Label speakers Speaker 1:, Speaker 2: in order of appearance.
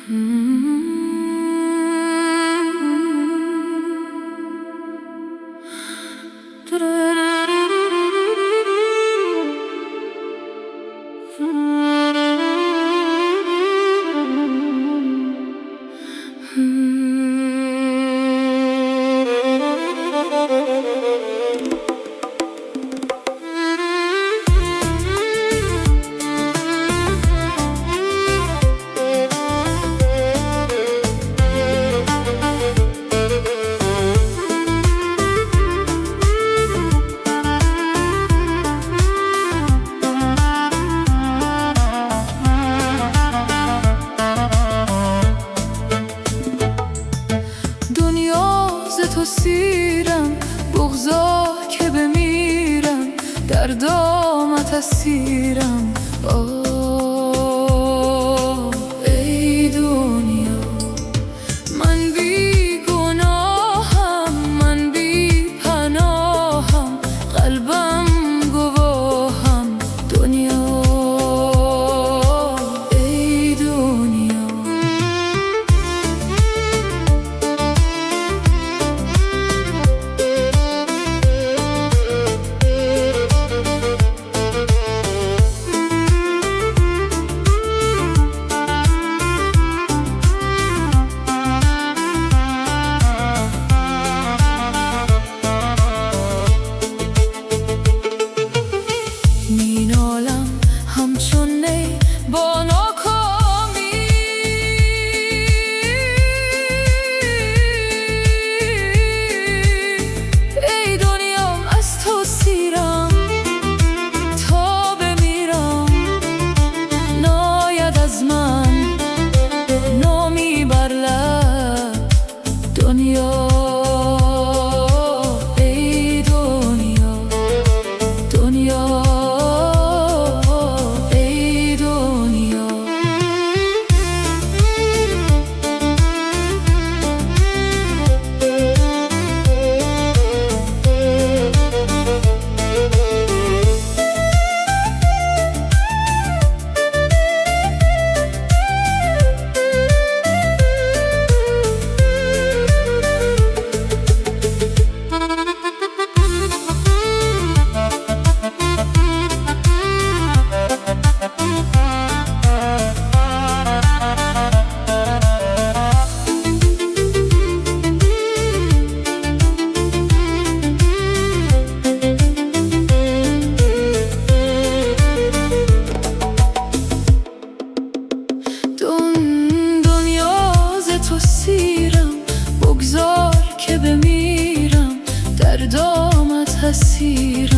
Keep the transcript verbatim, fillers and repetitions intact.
Speaker 1: تو سیرم، بغضا که بمیرم، در دامت اسیرم. آه ای دنیا، من بی گناهم، من بی پناهم، قلبم گواهم. دنیا ای دنیا، مینالم همچون نی با ناکامی، ای دنیا از تو سیرم تا بمیرم. ناید از من نامی بر لب. دنیا ای دنیا، دنیا تو سیرم، بگذار که بمیرم، در دامت اسیرم.